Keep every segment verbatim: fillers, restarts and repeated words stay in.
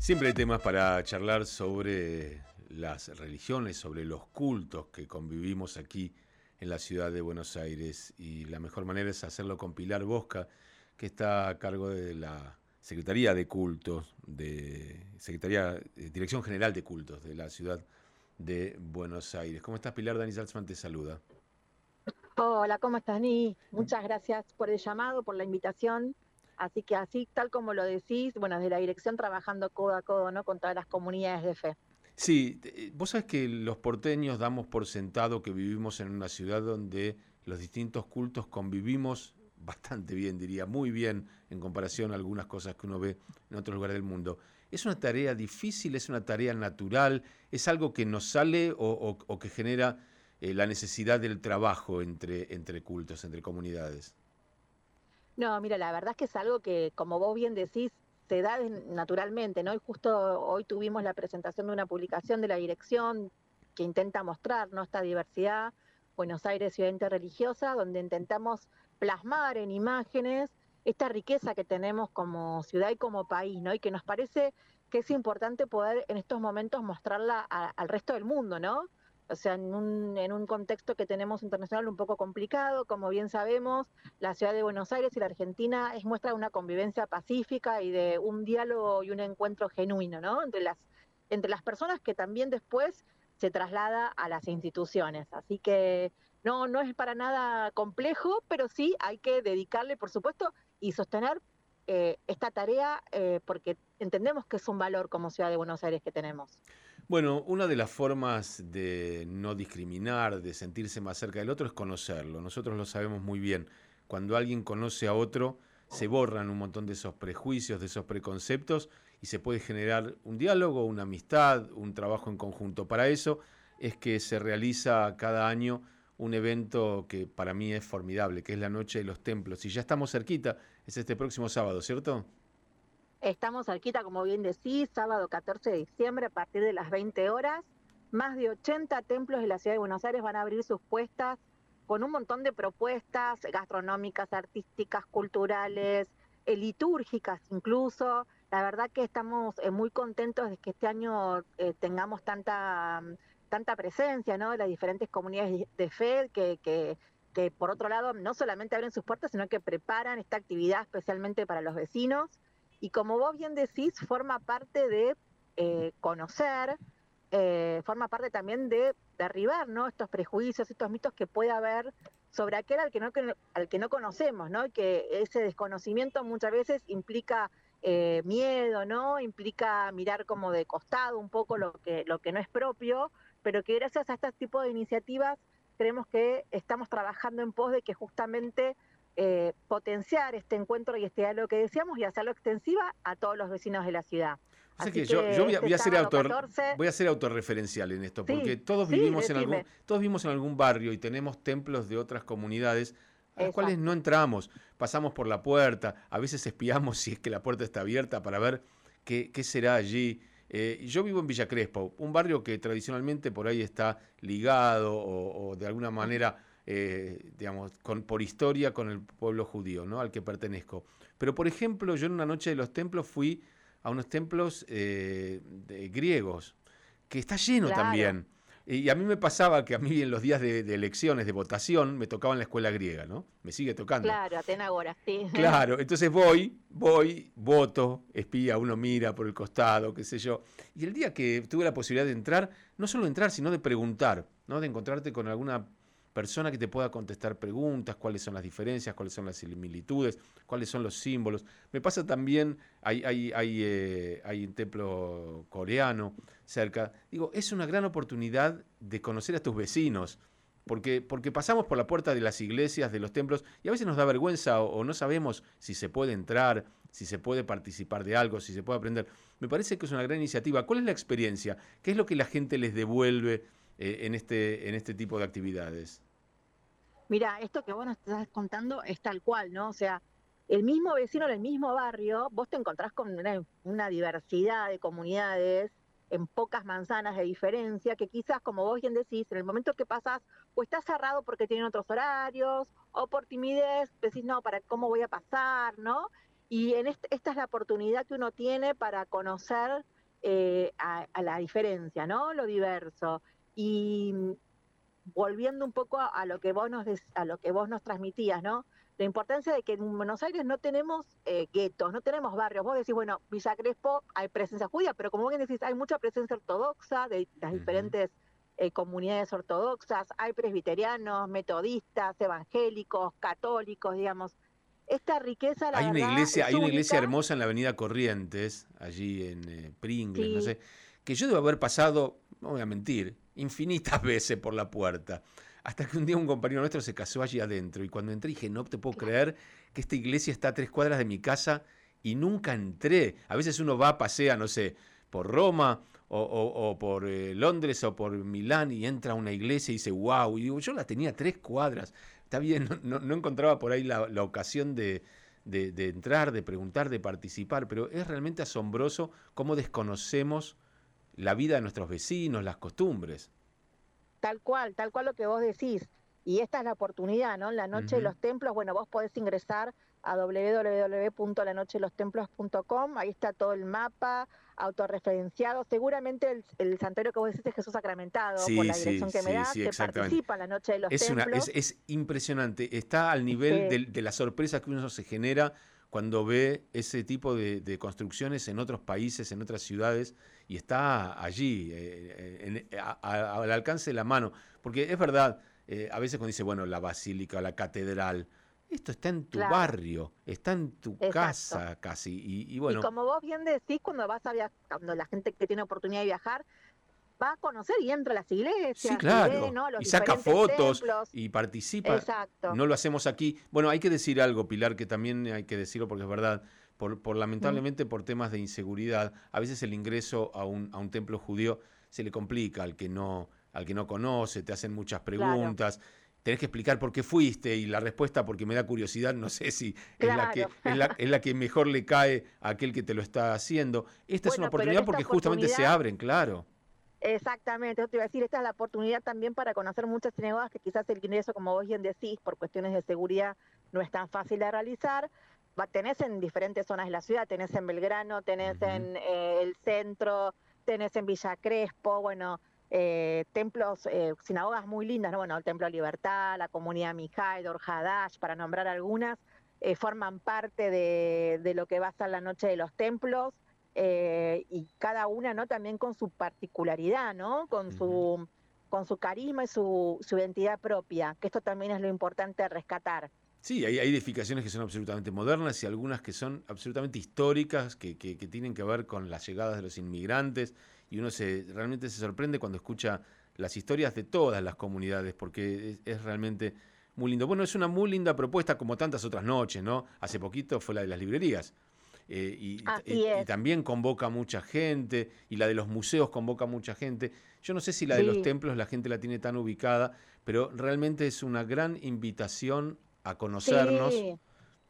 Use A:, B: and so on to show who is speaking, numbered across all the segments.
A: Siempre hay temas para charlar sobre las religiones, sobre los cultos que convivimos aquí en la ciudad de Buenos Aires, y la mejor manera es hacerlo con Pilar Bosca, que está a cargo de la Secretaría de Cultos, de Secretaría, eh, Dirección General de Cultos de la ciudad de Buenos Aires. ¿Cómo estás, Pilar? Dani Salzman te saluda.
B: Hola, ¿cómo estás, Ni? Muchas gracias por el llamado, por la invitación. Así que así, tal como lo decís, bueno, desde la dirección trabajando codo a codo, ¿no? Con todas las comunidades de fe.
A: Sí, eh, vos sabés que los porteños damos por sentado que vivimos en una ciudad donde los distintos cultos convivimos bastante bien, diría, muy bien en comparación a algunas cosas que uno ve en otros lugares del mundo. ¿Es una tarea difícil, es una tarea natural, es algo que nos sale o, o- o que genera eh, la necesidad del trabajo entre, entre cultos, entre comunidades?
B: No, mira, la verdad es que es algo que, como vos bien decís, se da de- naturalmente, ¿no? Y justo hoy tuvimos la presentación de una publicación de la dirección que intenta mostrar, ¿no? Esta diversidad, Buenos Aires, ciudad interreligiosa, donde intentamos plasmar en imágenes esta riqueza que tenemos como ciudad y como país, ¿no? Y que nos parece que es importante poder en estos momentos mostrarla a- al resto del mundo, ¿no? O sea, en un, en un contexto que tenemos internacional un poco complicado, como bien sabemos, la ciudad de Buenos Aires y la Argentina es muestra de una convivencia pacífica y de un diálogo y un encuentro genuino, ¿no? Entre las, entre las personas que también después se traslada a las instituciones. Así que no, no es para nada complejo, pero sí hay que dedicarle, por supuesto, y sostener eh, esta tarea eh, porque entendemos que es un valor como ciudad de Buenos Aires que tenemos.
A: Bueno, una de las formas de no discriminar, de sentirse más cerca del otro, es conocerlo. Nosotros lo sabemos muy bien. Cuando alguien conoce a otro, se borran un montón de esos prejuicios, de esos preconceptos, y se puede generar un diálogo, una amistad, un trabajo en conjunto. Para eso es que se realiza cada año un evento que para mí es formidable, que es la Noche de los Templos. Y ya estamos cerquita, es este próximo sábado, ¿cierto?
B: Estamos cerquita, como bien decís, sábado catorce de diciembre a partir de las veinte horas. Más de ochenta templos de la ciudad de Buenos Aires van a abrir sus puestas con un montón de propuestas gastronómicas, artísticas, culturales, eh, litúrgicas incluso. La verdad que estamos eh, muy contentos de que este año eh, tengamos tanta, mm, tanta presencia, ¿no? De las diferentes comunidades de fe que, que, que, por otro lado, no solamente abren sus puertas, sino que preparan esta actividad especialmente para los vecinos y como vos bien decís, forma parte de eh, conocer, eh, forma parte también de derribar, ¿no? Estos prejuicios, estos mitos que puede haber sobre aquel al que no, al que no conocemos, ¿no? Y que ese desconocimiento muchas veces implica eh, miedo, ¿no? Implica mirar como de costado un poco lo que, lo que no es propio, pero que gracias a este tipo de iniciativas creemos que estamos trabajando en pos de que justamente eh, potenciar este encuentro y este diálogo que decíamos y hacerlo extensiva a todos los vecinos de la ciudad.
A: O sea
B: Así
A: que yo, yo
B: que
A: voy, a,
B: este
A: voy a ser
B: sábado
A: autor,
B: catorce,
A: voy a ser autorreferencial en esto, porque
B: sí,
A: todos
B: sí,
A: vivimos en algún,
B: decime,
A: todos vivimos en algún barrio y tenemos templos de otras comunidades a las cuales no
B: exacto.
A: entramos, pasamos por la puerta, a veces espiamos si es que la puerta está abierta para ver qué, qué será allí. Eh, yo vivo en Villa Crespo, un barrio que tradicionalmente por ahí está ligado o, o de alguna
B: Ajá.
A: manera, eh, digamos, con, por historia con el pueblo judío, ¿no? Al que pertenezco. Pero por ejemplo, yo en una noche de los templos fui a unos templos eh, de griegos, que está lleno
B: Claro,
A: también. Y a mí me pasaba que a mí en los días de, de elecciones, de votación, me tocaba en la escuela griega, ¿no? Me sigue tocando.
B: claro, Atenagora, sí.
A: Claro, entonces voy, voy, voto, espía, uno mira por el costado, qué sé yo. Y el día que tuve la posibilidad de entrar, no solo entrar, sino de preguntar, ¿no? De encontrarte con alguna persona que te pueda contestar preguntas, cuáles son las diferencias, cuáles son las similitudes, cuáles son los símbolos. Me pasa también, hay, hay, hay, eh, hay un templo coreano cerca. Digo, es una gran oportunidad de conocer a tus vecinos, porque, porque pasamos por la puerta de las iglesias, de los templos, y a veces nos da vergüenza o, o no sabemos si se puede entrar, si se puede participar de algo, si se puede aprender. Me parece que es una gran iniciativa. ¿Cuál es la experiencia? ¿Qué es lo que la gente les devuelve eh, en, este, en este tipo de actividades?
B: Mira, esto que vos nos estás contando es tal cual, ¿no? O sea, el mismo vecino en el mismo barrio, vos te encontrás con una, una diversidad de comunidades en pocas manzanas de diferencia, que quizás, como vos bien decís, en el momento que pasás, o está cerrado porque tienen otros horarios, o por timidez, decís, no, ¿para cómo voy a pasar, no? Y en este, esta es la oportunidad que uno tiene para conocer eh, a, a la diferencia, ¿no? Lo diverso. Y mm, volviendo un poco a, a lo que vos nos des- a lo que vos nos transmitías, ¿no? La importancia de que en Buenos Aires no tenemos eh, guetos, no tenemos barrios. Vos decís, bueno, Villa Crespo hay presencia judía, pero como bien decís, hay mucha presencia ortodoxa de las
A: Ujú.
B: diferentes eh, comunidades ortodoxas, hay presbiterianos, metodistas, evangélicos, católicos, digamos. Esta riqueza, la
A: Hay una
B: verdad,
A: iglesia,
B: es
A: hay una iglesia
B: única.
A: hermosa en la avenida Corrientes, allí en eh, Pringles, no
B: Sí,
A: sé, que yo debo haber pasado, no voy a mentir, infinitas veces por la puerta. Hasta que un día un compañero nuestro se casó allí adentro y cuando entré dije, no te puedo
B: claro,
A: creer que esta iglesia está a tres cuadras de mi casa y nunca entré. A veces uno va, pasea, no sé, por Roma o, o- o por eh, Londres o por Milán y entra a una iglesia y dice, wow, y digo, yo la tenía a tres cuadras. Está bien, no, no- no encontraba por ahí la, la ocasión de, de- de entrar, de preguntar, de participar, pero es realmente asombroso cómo desconocemos la vida de nuestros vecinos, las costumbres.
B: tal cual, tal cual lo que vos decís. Y esta es la oportunidad, ¿no? En la Noche de
A: Ujú.
B: los Templos, bueno, vos podés ingresar a doble u doble u doble u punto la noche de los templos punto com, ahí está todo el mapa, autorreferenciado. Seguramente el, el santuario que vos decís es Jesús Sacramentado, por
A: Sí,
B: la
A: sí,
B: dirección que me
A: sí,
B: das,
A: sí,
B: que
A: exactamente.
B: participa en la Noche de los
A: Es, una, es,
B: Templos.
A: es impresionante. Está al
B: Es
A: nivel
B: que,
A: de, de la sorpresa que uno se genera cuando ve ese tipo de, de construcciones en otros países, en otras ciudades, y está allí, eh, en- a- a- al alcance de la mano. Porque es verdad, eh, a veces cuando dice, bueno, la basílica, la catedral, esto está en tu
B: claro,
A: barrio, está en tu
B: exacto.
A: casa casi. Y, y
B: Y
A: bueno,
B: como vos bien decís, cuando vas a viajar, cuando la gente que tiene oportunidad de viajar, va a conocer y entra a las
A: sí,
B: iglesias y ve,
A: claro.
B: ¿no? Los
A: Y saca
B: diferentes
A: fotos
B: templos.
A: y participa.
B: Exacto.
A: No lo hacemos aquí. Bueno, hay que decir algo, Pilar, que también hay que decirlo porque es verdad. Por, por
B: Mm,
A: lamentablemente por temas de inseguridad, a veces el ingreso a un, a un templo judío se le complica al que no, al que no conoce, te hacen muchas
B: claro,
A: preguntas, tenés que explicar por qué fuiste y la respuesta porque me da curiosidad, no sé si es la
B: claro.
A: que, es la, es la que mejor le cae a aquel que te lo está haciendo. Esta es una
B: Bueno, pero en
A: oportunidad
B: esta
A: porque justamente se
B: oportunidad,
A: abren, claro.
B: exactamente, yo te iba a decir, esta es la oportunidad también para conocer muchas sinagogas que quizás el ingreso, como vos bien decís, por cuestiones de seguridad no es tan fácil de realizar. Va, tenés en diferentes zonas de la ciudad, tenés en Belgrano, tenés
A: Ujú,
B: en eh, el centro, tenés en Villa Crespo, bueno, eh, templos, eh, sinagogas muy lindas, ¿no? Bueno, el Templo Libertad, la comunidad Mijay, Dor Hadash, para nombrar algunas, eh, forman parte de, de lo que va a ser la Noche de los Templos. Eh, y cada una, ¿no? También con su particularidad, ¿no? Con
A: ujú.
B: su, con su carisma y su, su identidad propia, que esto también es lo importante de rescatar.
A: Sí, hay, hay edificaciones que son absolutamente modernas y algunas que son absolutamente históricas, que, que- que tienen que ver con las llegadas de los inmigrantes, y uno se, realmente se sorprende cuando escucha las historias de todas las comunidades, porque es, es realmente muy lindo. Bueno, es una muy linda propuesta, como tantas otras noches, ¿no? Hace poquito fue la de las librerías, eh, y,
B: Así
A: y- y
B: es,
A: también convoca mucha gente, y la de los museos convoca mucha gente. Yo no sé si la de los
B: sí,
A: templos la gente la tiene tan ubicada, pero realmente es una gran invitación a conocernos.
B: sí,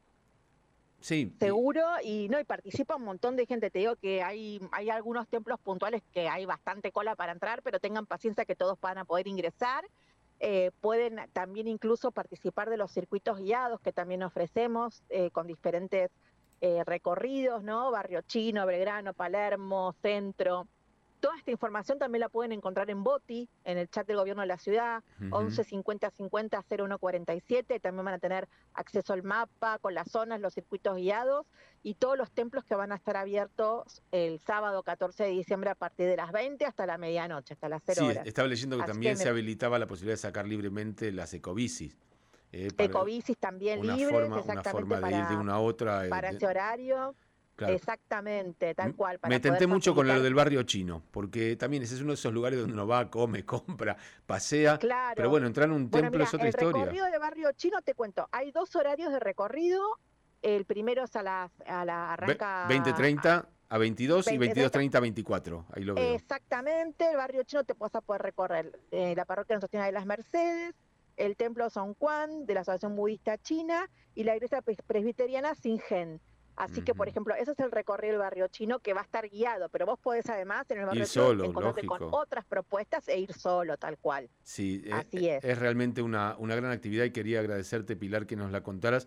A: Sí, y-
B: seguro, y no, y participa un montón de gente. Te digo que hay, hay algunos templos puntuales que hay bastante cola para entrar, pero tengan paciencia que todos van a poder ingresar. Eh, pueden también incluso participar de los circuitos guiados que también ofrecemos eh, con diferentes eh, recorridos, ¿no? Barrio Chino, Belgrano, Palermo, Centro. Toda esta información también la pueden encontrar en Boti, en el chat del gobierno de la ciudad,
A: ujú.
B: once cincuenta cincuenta cero uno cuarenta y siete. También van a tener acceso al mapa con las zonas, los circuitos guiados y todos los templos que van a estar abiertos el sábado catorce de diciembre a partir de las veinte hasta la medianoche, hasta las cero
A: Sí,
B: horas.
A: estaba leyendo que
B: Así que
A: también se
B: me,
A: habilitaba la posibilidad de sacar libremente las ecobicis, eh, para
B: ecobicis también
A: una
B: libres,
A: forma, una
B: exactamente
A: forma de ir de
B: para,
A: una a otra. eh,
B: para
A: de-
B: ese horario,
A: claro.
B: exactamente, tal
A: M-
B: cual,
A: Me
B: para poder
A: tenté mucho con lo
B: facilitar.
A: del barrio chino, porque también ese es uno de esos lugares donde uno va, come, compra, pasea, pero
B: Claro.
A: bueno, entrar en un
B: Bueno,
A: templo
B: mira,
A: es otra
B: el
A: historia.
B: recorrido de Barrio Chino, te cuento, hay dos horarios de recorrido. El primero es a las, a la,
A: Ve-
B: arranca a
A: veinte treinta a veintidós y
B: veinte
A: veintidós
B: treinta.
A: treinta a veinticuatro, ahí lo veo.
B: Exactamente, el Barrio Chino te vas a poder recorrer eh, la parroquia Nuestra Señora de las Mercedes, el templo Son Juan de la Asociación Budista China y la iglesia pres- presbiteriana Singen. Así que, por
A: Ujú.
B: ejemplo, ese es el recorrido del Barrio Chino que va a estar guiado, pero vos podés además en el
A: Ir
B: Barrio Chino
A: solo,
B: encontrarte con
A: lógico.
B: otras propuestas e ir solo, tal cual.
A: Sí, eh,
B: Así es.
A: es realmente una, una gran actividad y quería agradecerte, Pilar, que nos la contaras,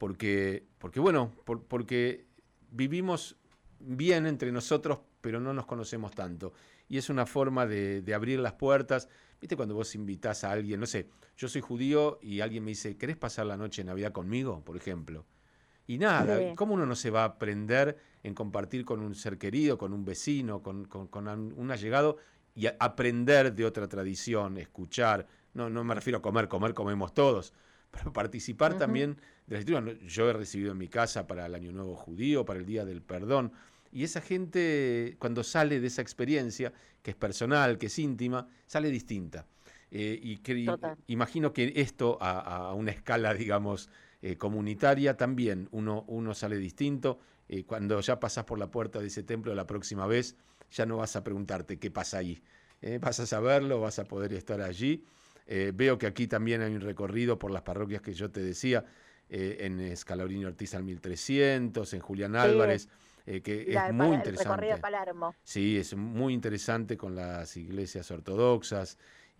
A: porque, porque bueno, por, porque vivimos bien entre nosotros, pero no nos conocemos tanto. Y es una forma de, de abrir las puertas. ¿Viste cuando vos invitás a alguien? No sé, yo soy judío y alguien me dice, ¿querés pasar la noche de Navidad conmigo, por ejemplo? Y nada,
B: Sí.
A: ¿cómo uno no se va a aprender en compartir con un ser querido, con un vecino, con, con, con un allegado y a aprender de otra tradición, escuchar? No, no me refiero a comer, comer comemos todos, pero participar
B: Ujú.
A: también de la escritura. Yo he recibido en mi casa para el Año Nuevo Judío, para el Día del Perdón, y esa gente cuando sale de esa experiencia, que es personal, que es íntima, sale distinta. Eh, y que, y,
B: Total.
A: imagino que esto a, a una escala, digamos, eh, comunitaria también uno, uno sale distinto. Eh, cuando ya pasás por la puerta de ese templo la próxima vez, ya no vas a preguntarte qué pasa ahí. Eh, vas a saberlo, vas a poder estar allí. Eh, veo que aquí también hay un recorrido por las parroquias que yo te decía, eh, en Escalabrini Ortiz al mil trescientos, en Julián
B: Sí,
A: Álvarez, eh, que
B: y
A: es
B: la de
A: muy
B: Pala- el recorrido de
A: interesante.
B: Palermo.
A: Sí, es muy interesante con las iglesias ortodoxas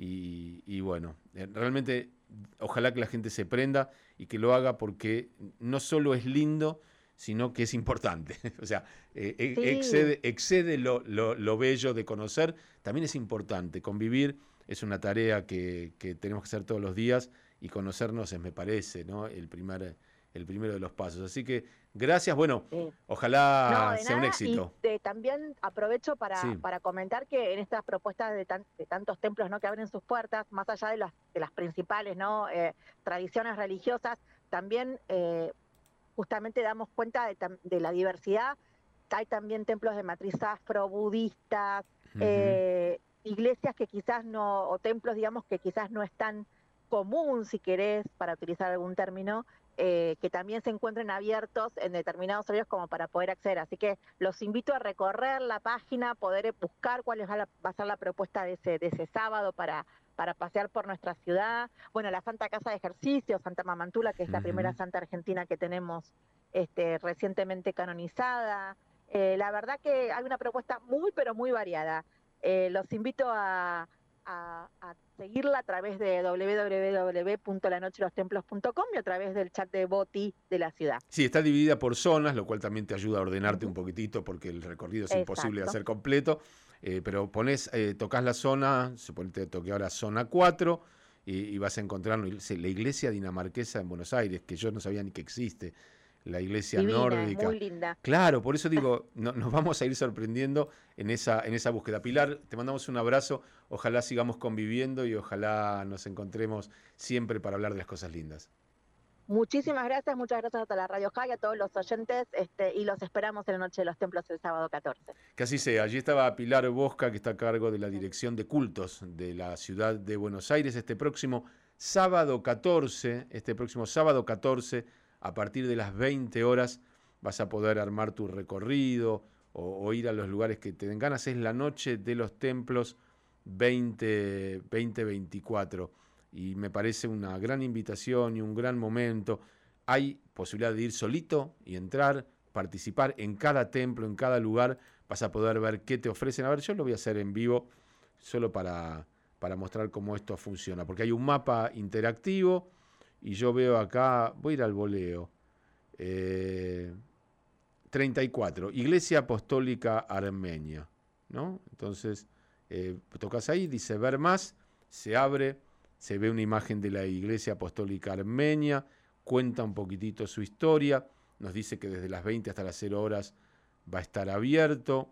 A: y, y bueno, eh, realmente ojalá que la gente se prenda y que lo haga porque no solo es lindo, sino que es importante. O sea, eh, e-
B: Sí,
A: excede, excede lo, lo- lo bello de conocer, también es importante. Convivir es una tarea que, que tenemos que hacer todos los días y conocernos es, me parece, ¿no? El primer, el primero de los pasos. Así que gracias, bueno,
B: sí. No,
A: ojalá
B: de
A: sea un
B: nada, y
A: éxito.
B: eh, también aprovecho para,
A: Sí.
B: para comentar que en estas propuestas de, tan- de tantos templos, ¿no?, que abren sus puertas, más allá de las, de las principales, ¿no?, eh, tradiciones religiosas, también eh, justamente damos cuenta de, tam- de la diversidad. Hay también templos de matriz afro, budistas,
A: Ujú.
B: eh, iglesias que quizás no, o templos, digamos, que quizás no es tan común, si querés, para utilizar algún término, eh, que también se encuentren abiertos en determinados horarios como para poder acceder. Así que los invito a recorrer la página, poder buscar cuál va a, la, va a ser la propuesta de ese, de ese sábado para, para pasear por nuestra ciudad. Bueno, la Santa Casa de Ejercicio, Santa Mamantula, que es la primera
A: Ujú.
B: santa argentina que tenemos este, recientemente canonizada. Eh, la verdad que hay una propuesta muy, pero muy variada. Eh, los invito a, a, a seguirla a través de doble u doble u doble u punto la noche de los templos punto com y a través del chat de Boti de la ciudad.
A: Sí, está dividida por zonas, lo cual también te ayuda a ordenarte un
B: Ujú.
A: poquito porque el recorrido es imposible de
B: Exacto.
A: hacer completo. Eh, pero pones, eh, tocas la zona, suponete toqué ahora zona cuatro y, y vas a encontrar la iglesia dinamarquesa en Buenos Aires, que yo no sabía ni que existe, la iglesia
B: Divina, es
A: nórdica.
B: muy linda.
A: Claro, por eso digo, no- nos vamos a ir sorprendiendo en esa, en esa búsqueda. Pilar, te mandamos un abrazo, ojalá sigamos conviviendo y ojalá nos encontremos siempre para hablar de las cosas lindas.
B: Muchísimas gracias, muchas gracias a la Radio High, a todos los oyentes, este, y los esperamos en la Noche de los Templos el sábado catorce.
A: Que así sea. Allí estaba Pilar Bosca, que está a cargo de la Dirección de Cultos de la ciudad de Buenos Aires. Este próximo sábado catorce, este próximo sábado catorce, a partir de las veinte horas, vas a poder armar tu recorrido o, o ir a los lugares que te den ganas. Es la Noche de los Templos veinte veinticuatro. Y me parece una gran invitación y un gran momento. Hay posibilidad de ir solito y entrar, participar en cada templo, en cada lugar. Vas a poder ver qué te ofrecen. A ver, yo lo voy a hacer en vivo solo para, para mostrar cómo esto funciona. Porque hay un mapa interactivo y yo veo acá, voy a ir al voleo. Eh, treinta y cuatro, Iglesia Apostólica Armenia, ¿no? Entonces, eh, tocas ahí, dice ver más, se abre, se ve una imagen de la Iglesia Apostólica Armenia, cuenta un poquitito su historia, nos dice que desde las veinte hasta las cero horas va a estar abierto,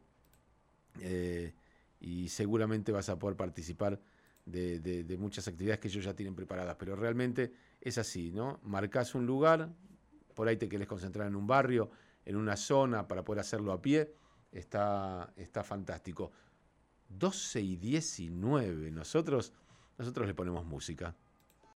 A: eh, y seguramente vas a poder participar de, de, de muchas actividades que ellos ya tienen preparadas, pero realmente es así, ¿no? Marcás un lugar, por ahí te querés concentrar en un barrio, en una zona para poder hacerlo a pie, está, está fantástico. doce y diecinueve, nosotros, nosotros le ponemos música.